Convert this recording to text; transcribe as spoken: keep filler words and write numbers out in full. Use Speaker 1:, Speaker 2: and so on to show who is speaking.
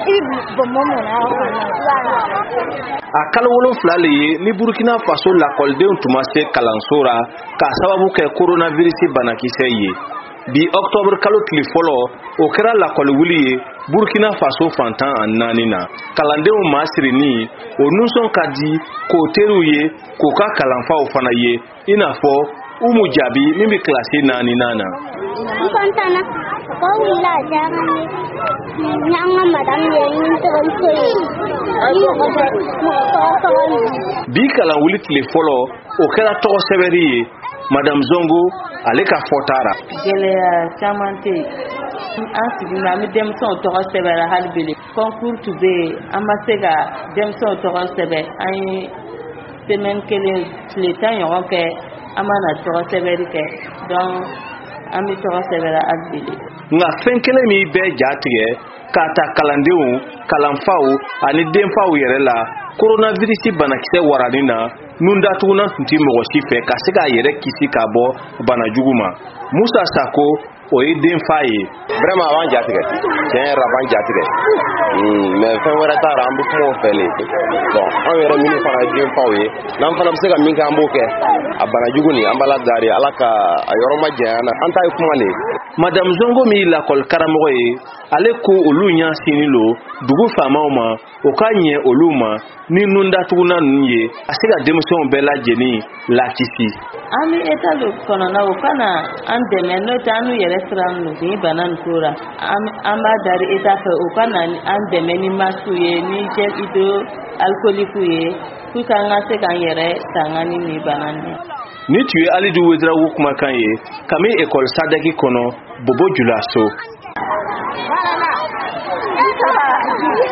Speaker 1: a kalo wolonfila le ye ni Burkina Faso lakɔlidenw tuma se kalanso ra ka sababu kɛ coronavirus banakisɛ ye. Bi octobre kalo tile fɔlɔ o kɛra lakɔli wuli ye Burkina Faso fantan a naani na. Kalandenw maasirini o nusɔn ka di k'o teriw ye k'o ka kalanfaw fana ye i n'a fɔ Umu Jabi min bɛ kilasi naani na. Bi kalan wuli tile fɔlɔ o kɛra tɔgɔ sɛbɛnni ye Madame Zongo ale ka fɔtara.
Speaker 2: Gɛlɛya caman tɛ yen. An sigina an bɛ denmisɛnw tɔgɔ sɛbɛnna hali bi concours tun bɛ yen an ma se ka denmisɛnw tɔgɔ sɛbɛn an ye semaine kelen tile tan ɲɔgɔn kɛ an ma na tɔgɔ sɛbɛnni kɛ donc an bɛ tɔgɔ sɛbɛnna hali bi.
Speaker 1: Nka fɛn kelen min bɛɛ ja tigɛ k'a ta kalandenw kalanfaw ani denfaw yɛrɛ la coronavirus banakisɛ warani na nun datuguna tun tɛ mɔgɔ si fɛ ka se k'a yɛrɛ kisi ka bɔ bana jugu ma. Musa Sako o ye denfa ye.
Speaker 3: Vraiment avant jatigɛ tiɲɛ yɛrɛ la avant jatigɛ mais fɛn wɛrɛ t'a la an bɛ kuma o fɛ le bon an yɛrɛ minnu fana ye denfaw ye n'an fana bɛ se ka min kɛ an b'o kɛ a bana jugu nin an b'ala dari ala ka a yɔrɔ ma janya na an ta ye kuma le.
Speaker 1: Madame Zongo min ye lakɔli karamɔgɔ ye ale ko olu ɲɛ sini lo dugu faamaw ma o ka ɲɛ olu ma ni nun datuguna ninnu ye a se ka denmisɛnw bɛɛ lajɛlen lakisi.
Speaker 2: An bɛ état de kɔnɔna o kana an dɛmɛ n'o tɛ an n'u yɛrɛ siran n'u ni bana nin tora an b'a dari état fɛ o kana an dɛmɛ ni masques ye ni gel hydroalcoolique ye pour que an ka se k'an yɛrɛ tanga ni nin bana nin.
Speaker 1: Ni tun ye Alidu Wederawogo kumakan ye kami école Sadeki kɔnɔ Bobo Julaso.